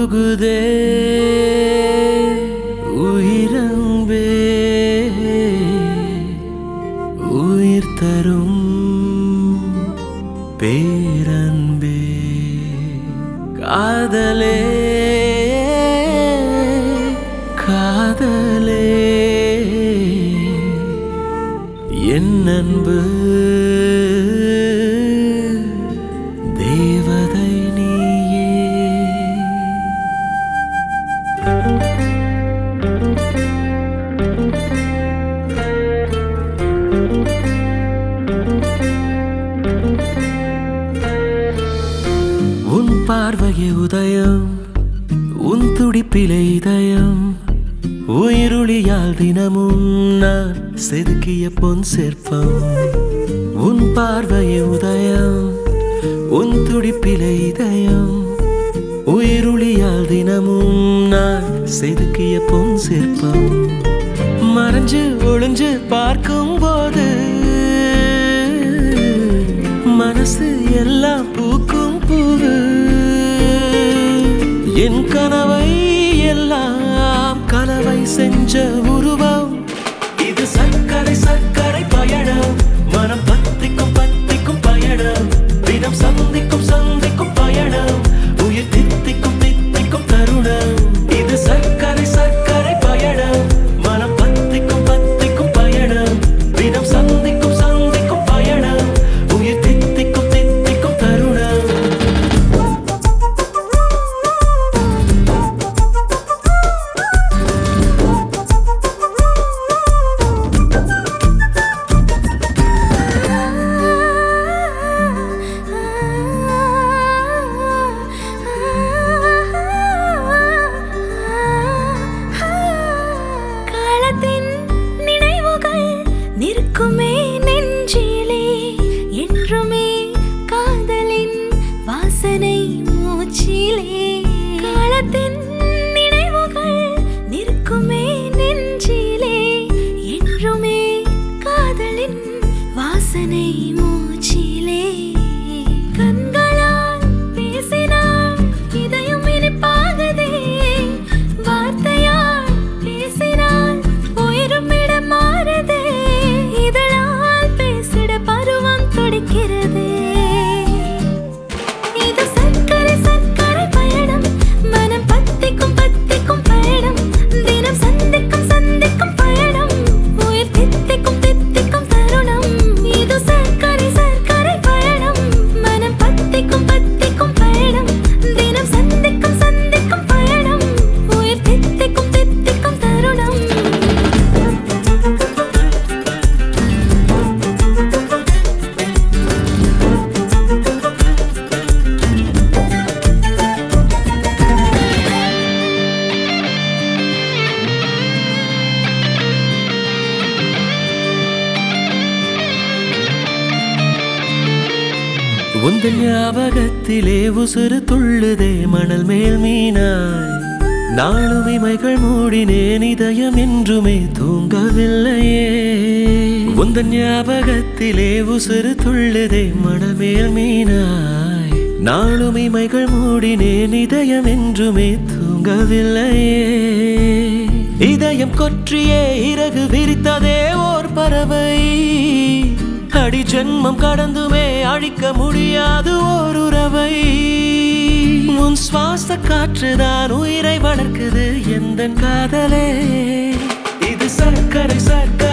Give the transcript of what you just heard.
உருகுதே உயிரன்பே உயிர் தரும் பேரன்பே காதலே காதலே என் அன்பு தேவதை நீயே. உன் பார்வையே உதயம் உன் துடிப்பிலே இதயம் உயிருளியால் தினமும் நான் செதுக்கிய பொன் சிற்பம். உன் பார்வையே உதயம் உன் துடிப்பிலே இதயம் உயிருளியால் தினமும் நான் செதுக்கிய பொன் சிற்பம். மறைஞ்சு ஒளிஞ்சு பார்க்கும் போது மனசு எல்லாம் பூக்கும் பூவு. என் கனவை எல்லாம் கனவை செஞ்ச உருவம். இது சர்க்கரை சர்க்கரை பயணம், மனம் பத்திக்கும் பத்திக்கும் பயணம், தினம் சந்திக்கும் சந்திக்கும் பயணம், உயிர் தித்திக்கும் தித்திக்கும் தருணம். இது சர்க்கரை சர்க்கரை பயணம், மனம் பத்திக்கும் பத்திக்கும் பயணம், தினம் சந்திக்கும் சந்திக்கும் பயணம், உயிர் தித்திக்கும் தித்திக்கும் தருணம். நிற்குமே நெஞ்சிலே என்றுமே காதலின் வாசனை மூச்சிலே. காலத்தின் நினைவுகள் நிற்குமே நெஞ்சிலே என்றுமே காதலின் வாசனை மூச்சிலே. கண்களால் பேசினார் இதயம் இனிப்பாகதே, வார்த்தையால் பேசினார் உயிரும் இடம் மாறுதே, பருவம் துடிக்கிறதே. இது சர்க்கரை சர்க்கரை பயணம், மனம் பத்திக்கும் பத்திக்கும் பயணம், தினம் சந்திக்கும் சந்திக்கும் பயணம், உயிர் தித்திக்கும் தித்திக்கும் தருணம். இது சர்க்கரை சர்க்கரை பயணம், மனம் பத்திக்கும் பத்திக்கும் பயணம், தினம் சந்திக்கும் சந்திக்கும் பயணம், உயிர் தித்திக்கும் தித்திக்கும் தருணம். உந்தன் ஞாபகத்திலே உசுறு துள்ளுதே மணல் மேல் மீனாய். நாளும் இமைகள் மூடினேன் இதயம் என்றுமே தூங்கவில்லையே. உந்தன் ஞாபகத்திலே உசுறு துள்ளுதே மணல் மேல் மீனாய். நாளும் இமைகள் மூடினேன் இதயம் என்றுமே தூங்கவில்லையே. இதயம் கொற்றியே இறகு விரித்ததே ஓர் பறவை, அடி ஜென்மம் கடந்துமே அழிக்க முடியாது ஓர் உறவை. உன் சுவாச காற்றுதான் உயிரை வளர்க்குது எந்தன் காதலே. இது சர்க்கரை சர்க்கரை